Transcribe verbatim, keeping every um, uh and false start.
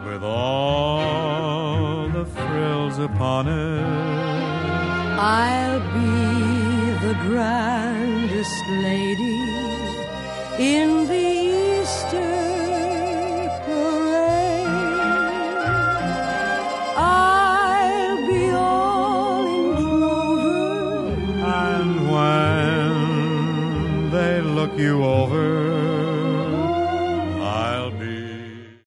with all the frills upon it. I'll be the grandest lady in the Easter parade. I'll be all in clover, and when they look you over,